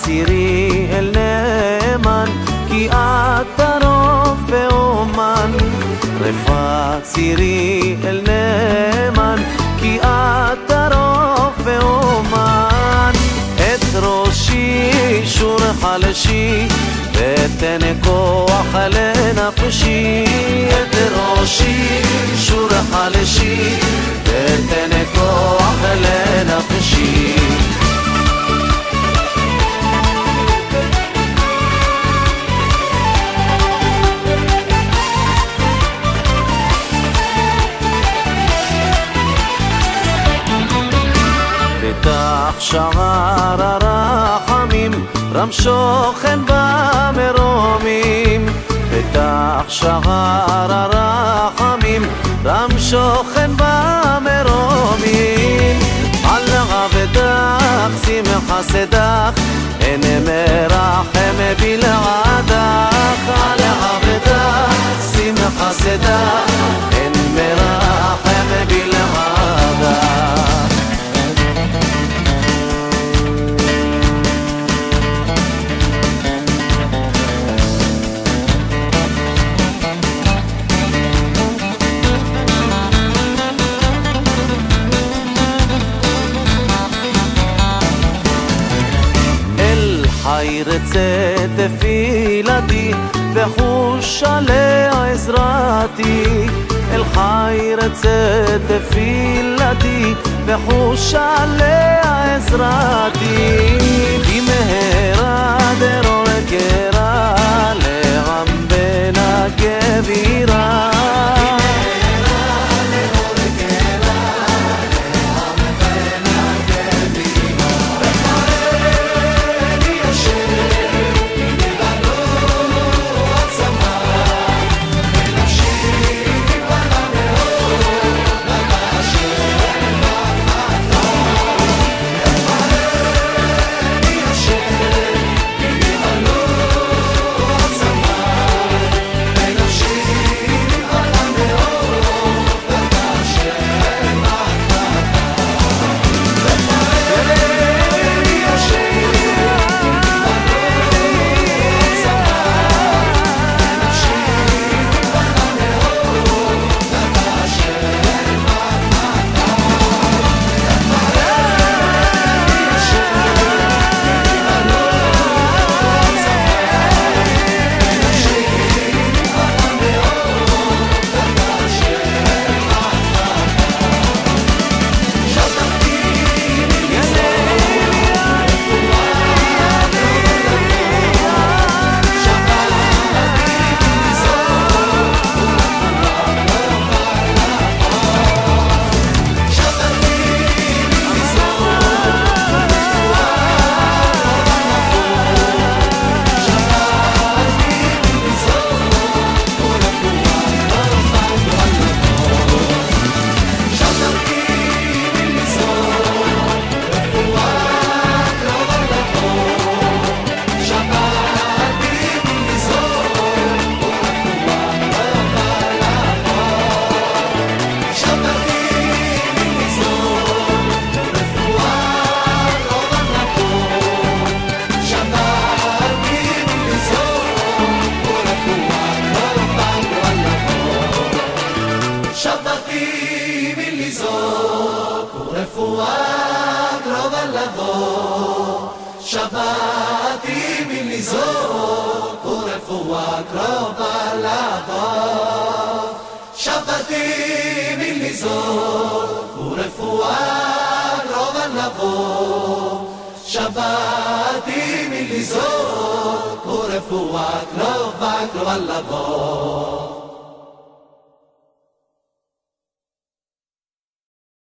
צירי אל נאמן, כי אתה רופא אומן. רפאת צירי אל נאמן, כי אתה רופא אומן. את ראשי שור חלשי, ותן כוח לנפשי. את ראשי שור חלשי, ותן כוח לנפשי. פתח שער הרחמים, רם שוכן במרומים. פתח שער הרחמים, רם שוכן במרומים. על עבדך שמחה שדך, אין מרחם בלעדך. על עבדך שמחה שדך, אין מרחם בלעדך. חי רצה תפילתי, וחוש עליה עזרתי. אל חי רצה תפילתי, וחוש עליה עזרתי. במהרה דרור קרא, לרם בן הכבירה. שבתי מלזעוק ורפואה קרובה לבוא. שבתי מלזעוק ורפואה קרובה לבוא. שבתי מלזעוק ורפואה קרובה לבוא.